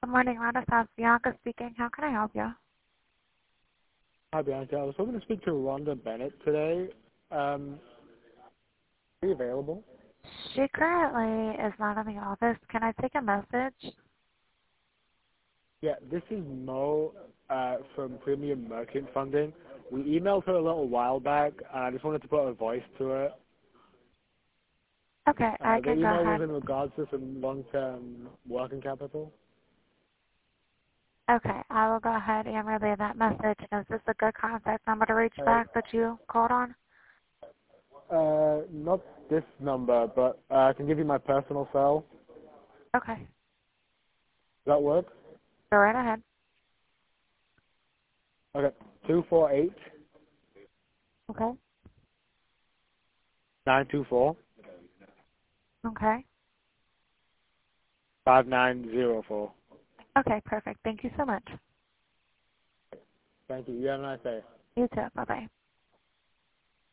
Good morning, Renaissance. Bianca speaking. How can I help you? Hi, Bianca. I was hoping to speak to Rhonda Bennett today. Are you available? She currently is not in the office. Can I take a message? Yeah, this is Mo from Premium Merchant Funding. We emailed her a little while back, and I just wanted to put a voice to it. Okay, I The can go email was ahead. in regards to some long-term working capital. Okay, I will go ahead and relay that message. Is this a good contact number to reach All right. back that you called on? Not this number, but I can give you my personal cell. Okay, Does that work? go right ahead. Okay. 248 Okay, 924 okay. 5904. Okay, perfect. Thank you so much. Thank you. You have a nice day. You too. Bye-bye.